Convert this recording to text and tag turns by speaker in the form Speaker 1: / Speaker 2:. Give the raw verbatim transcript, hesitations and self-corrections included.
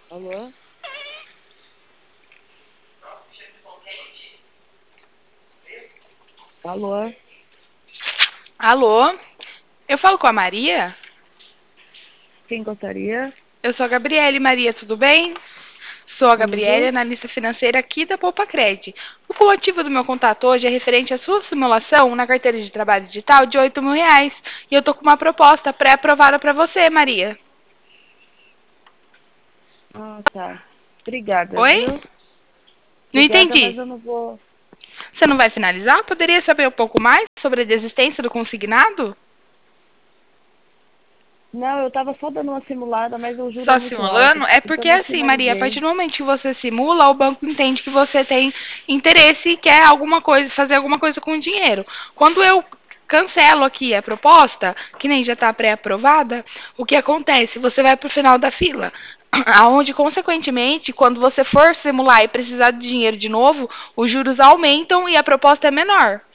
Speaker 1: Alô? Alô?
Speaker 2: Alô? Eu falo com a Maria?
Speaker 1: Quem gostaria?
Speaker 2: Eu sou a Gabriele. Maria, tudo bem? Sou a Gabriele,
Speaker 1: Tudo?
Speaker 2: analista financeira aqui da Poupa-Cred. O motivo do meu contato hoje é referente à sua simulação na carteira de trabalho digital de oito mil reais. E eu tô com uma proposta pré-aprovada para você, Maria.
Speaker 1: Ah, tá. Obrigada,
Speaker 2: Oi?
Speaker 1: viu?
Speaker 2: Não
Speaker 1: Obrigada, mas
Speaker 2: entendi.
Speaker 1: eu não vou.
Speaker 2: Você não vai finalizar? Poderia saber um pouco mais sobre a desistência do consignado?
Speaker 1: Não, eu tava só dando uma simulada, mas o juro é
Speaker 2: Só
Speaker 1: muito alto.
Speaker 2: simulando? É
Speaker 1: Então
Speaker 2: porque
Speaker 1: eu não
Speaker 2: assim, Maria, a
Speaker 1: finalizei.
Speaker 2: partir do momento que você simula, o banco entende que você tem interesse e quer alguma coisa, fazer alguma coisa com o dinheiro. Quando eu cancelo aqui a proposta, que nem já está pré-aprovada, o que acontece? Você vai para o final da fila, aonde consequentemente, quando você for simular e precisar de dinheiro de novo, os juros aumentam e a proposta é menor.